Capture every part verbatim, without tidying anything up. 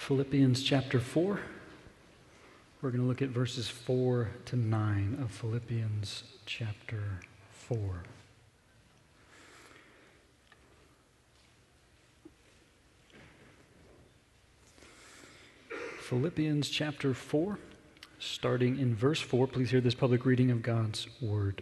Philippians chapter four. We're going to look at verses four to nine of Philippians chapter four. Philippians chapter four, starting in verse four. Please hear this public reading of God's word.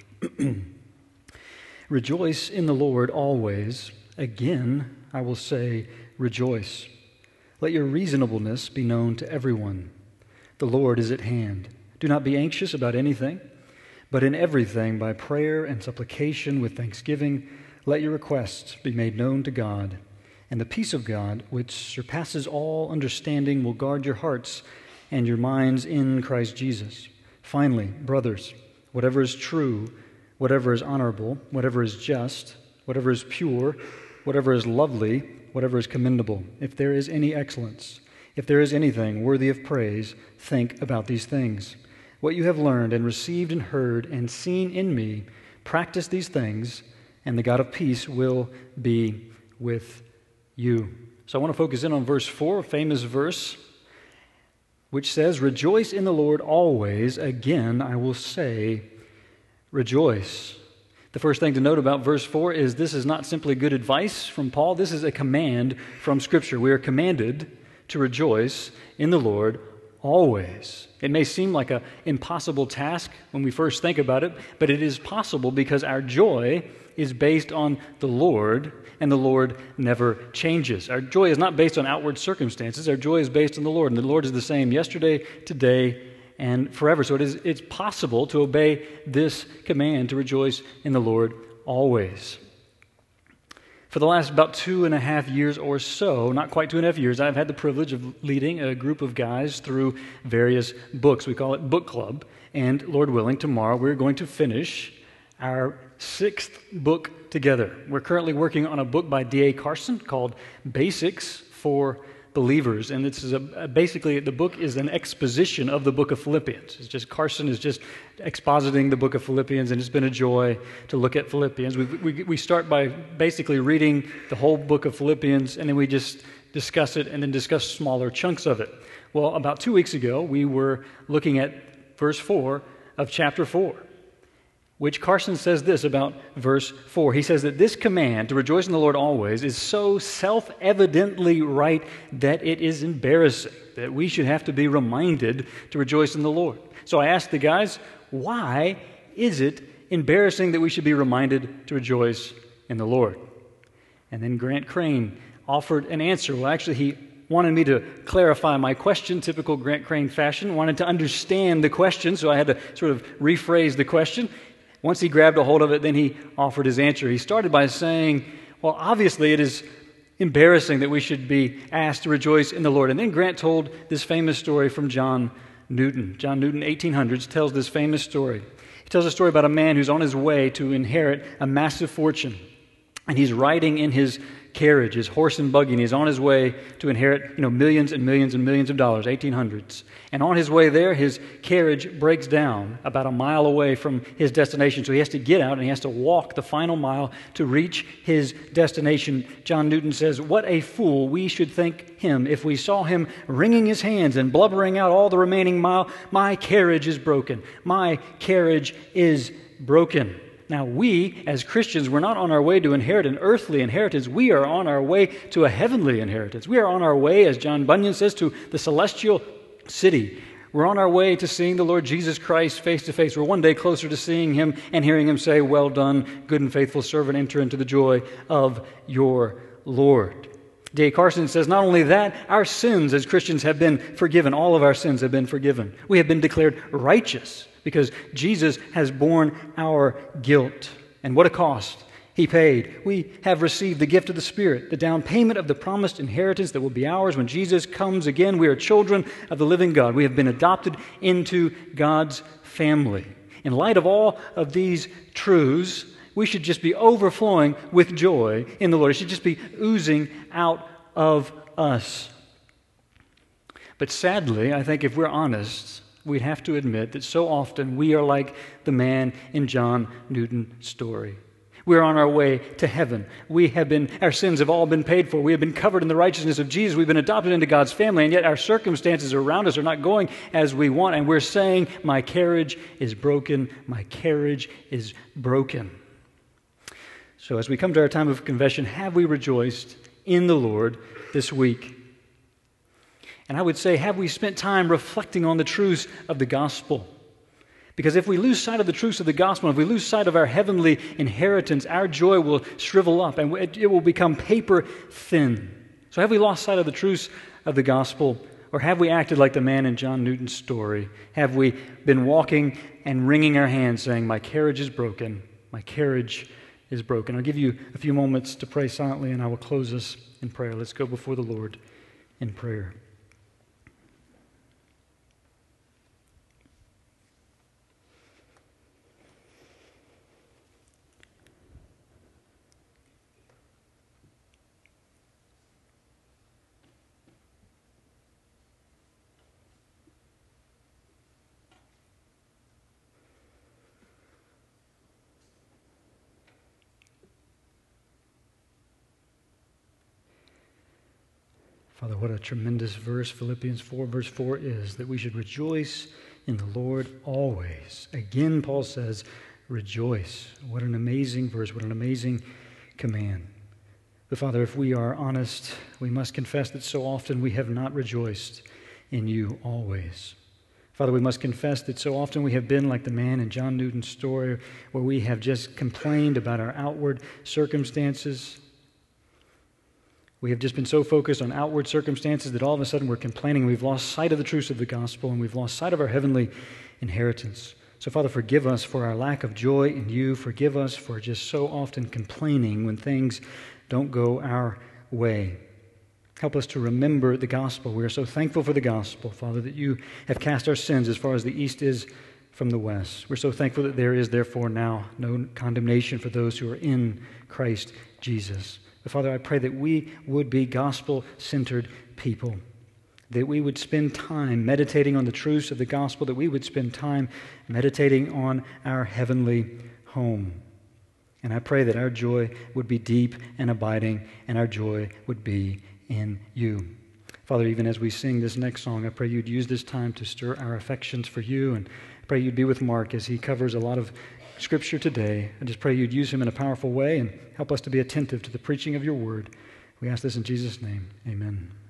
Rejoice in the Lord always. Again, I will say, rejoice. Let your reasonableness be known to everyone. The Lord is at hand. Do not be anxious about anything, but in everything, by prayer and supplication with thanksgiving, let your requests be made known to God. And the peace of God, which surpasses all understanding, will guard your hearts and your minds in Christ Jesus. Finally, brothers, whatever is true, whatever is honorable, whatever is just, whatever is pure, whatever is lovely, whatever is commendable, if there is any excellence, if there is anything worthy of praise, think about these things. What you have learned and received and heard and seen in me, practice these things, and the God of peace will be with you. So I want to focus in on verse four, a famous verse, which says, rejoice in the Lord always. Again, I will say, rejoice. The first thing to note about verse four is this is not simply good advice from Paul. This is a command from Scripture. We are commanded to rejoice in the Lord always. It may seem like an impossible task when we first think about it, but it is possible because our joy is based on the Lord, and the Lord never changes. Our joy is not based on outward circumstances. Our joy is based on the Lord, and the Lord is the same yesterday, today, and forever. So it is it's possible to obey this command to rejoice in the Lord always. For the last about two and a half years or so, not quite two and a half years, I've had the privilege of leading a group of guys through various books. We call it Book Club. And Lord willing, tomorrow we're going to finish our sixth book together. We're currently working on a book by D A Carson called Basics for Believers. And this is a, basically the book is an exposition of the book of Philippians. It's just Carson is just expositing the book of Philippians, and it's been a joy to look at Philippians. We, we, we start by basically reading the whole book of Philippians, and then we just discuss it and then discuss smaller chunks of it. Well, about two weeks ago, we were looking at verse four of chapter four, which Carson says this about verse four. He says that this command to rejoice in the Lord always is so self-evidently right that it is embarrassing, that we should have to be reminded to rejoice in the Lord. So I asked the guys, why is it embarrassing that we should be reminded to rejoice in the Lord? And then Grant Crane offered an answer. Well, actually, he wanted me to clarify my question, typical Grant Crane fashion, wanted to understand the question, so I had to sort of rephrase the question. Once he grabbed a hold of it, then he offered his answer. He started by saying, well, obviously it is embarrassing that we should be asked to rejoice in the Lord. And then Grant told this famous story from John Newton. John Newton, eighteen hundreds, tells this famous story. He tells a story about a man who's on his way to inherit a massive fortune. And he's riding in his carriage, his horse and buggy, and he's on his way to inherit, you know, millions and millions and millions of dollars, eighteen hundreds. And on his way there, his carriage breaks down about a mile away from his destination. So he has to get out and he has to walk the final mile to reach his destination. John Newton says, what a fool we should think him if we saw him wringing his hands and blubbering out all the remaining mile. My carriage is broken. My carriage is broken. Now, we, as Christians, we're not on our way to inherit an earthly inheritance. We are on our way to a heavenly inheritance. We are on our way, as John Bunyan says, to the celestial city. We're on our way to seeing the Lord Jesus Christ face to face. We're one day closer to seeing Him and hearing Him say, well done, good and faithful servant, enter into the joy of your Lord. D A Carson says, not only that, our sins as Christians have been forgiven. All of our sins have been forgiven. We have been declared righteous because Jesus has borne our guilt. And what a cost He paid. We have received the gift of the Spirit, the down payment of the promised inheritance that will be ours when Jesus comes again. We are children of the living God. We have been adopted into God's family. In light of all of these truths, we should just be overflowing with joy in the Lord. It should just be oozing out of us. But sadly, I think if we're honest, we'd have to admit that so often we are like the man in John Newton's story. We're on our way to heaven. We have been, our sins have all been paid for. We have been covered in the righteousness of Jesus. We've been adopted into God's family, and yet our circumstances around us are not going as we want. And we're saying, my carriage is broken. My carriage is broken. So as we come to our time of confession, have we rejoiced in the Lord this week? And I would say, have we spent time reflecting on the truths of the gospel? Because if we lose sight of the truths of the gospel, if we lose sight of our heavenly inheritance, our joy will shrivel up and it will become paper thin. So have we lost sight of the truths of the gospel, or have we acted like the man in John Newton's story? Have we been walking and wringing our hands saying, my carriage is broken, my carriage is broken? I'll give you a few moments to pray silently and I will close us in prayer. Let's go before the Lord in prayer. Father, what a tremendous verse Philippians four, verse four is, that we should rejoice in the Lord always. Again, Paul says, rejoice. What an amazing verse, what an amazing command. But Father, if we are honest, we must confess that so often we have not rejoiced in you always. Father, we must confess that so often we have been like the man in John Newton's story, where we have just complained about our outward circumstances. We have just been so focused on outward circumstances that all of a sudden we're complaining. We've lost sight of the truths of the gospel, and we've lost sight of our heavenly inheritance. So, Father, forgive us for our lack of joy in you. Forgive us for just so often complaining when things don't go our way. Help us to remember the gospel. We are so thankful for the gospel, Father, that you have cast our sins as far as the east is from the west. We're so thankful that there is therefore now no condemnation for those who are in Christ Jesus. But Father, I pray that we would be gospel-centered people, that we would spend time meditating on the truths of the gospel, that we would spend time meditating on our heavenly home. And I pray that our joy would be deep and abiding, and our joy would be in you. Father, even as we sing this next song, I pray you'd use this time to stir our affections for you, and I pray you'd be with Mark as he covers a lot of Scripture today. I just pray you'd use him in a powerful way and help us to be attentive to the preaching of your word. We ask this in Jesus' name. Amen.